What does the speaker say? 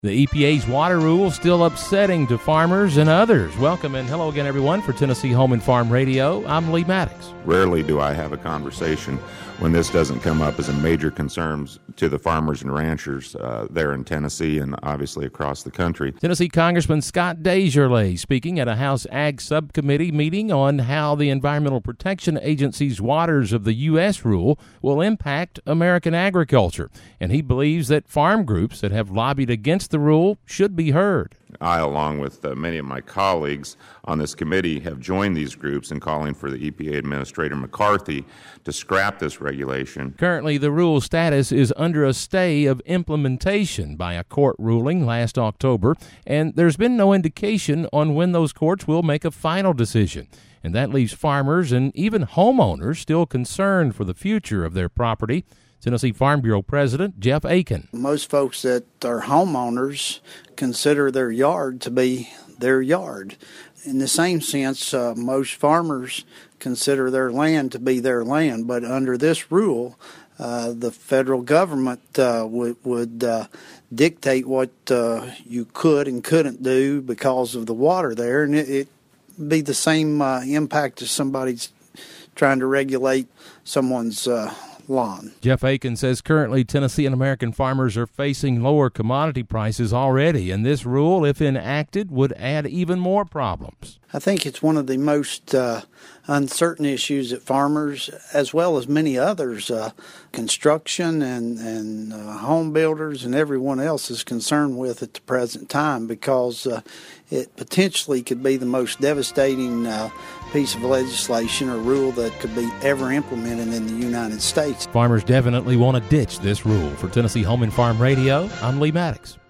The EPA's water rule still upsetting to farmers and others. Welcome and hello again, everyone, for Tennessee Home and Farm Radio. I'm Lee Maddox. Rarely do I have a conversation when this doesn't come up as a major concern to the farmers and ranchers there in Tennessee and obviously across the country. Tennessee Congressman Scott Desjarlais speaking at a House Ag Subcommittee meeting on how the Environmental Protection Agency's Waters of the U.S. rule will impact American agriculture. And he believes that farm groups that have lobbied against the rule should be heard. I, along with many of my colleagues on this committee, have joined these groups in calling for the EPA Administrator McCarthy to scrap this regulation. Currently, the rule status is under a stay of implementation by a court ruling last October, and there's been no indication on when those courts will make a final decision. And that leaves farmers and even homeowners still concerned for the future of their property. Tennessee Farm Bureau President Jeff Aiken. Most folks that are homeowners consider their yard to be their yard. In the same sense, most farmers consider their land to be their land. But under this rule, the federal government would dictate what you could and couldn't do because of the water there. And it'd be the same impact as somebody's trying to regulate someone's lawn. Jeff Aiken says currently Tennessee and American farmers are facing lower commodity prices already, and this rule, if enacted, would add even more problems. I think it's one of the most uncertain issues that farmers, as well as many others, construction and home builders and everyone else is concerned with at the present time, because it potentially could be the most devastating piece of legislation or rule that could be ever implemented in the United States. Farmers definitely want to ditch this rule. For Tennessee Home and Farm Radio, I'm Lee Maddox.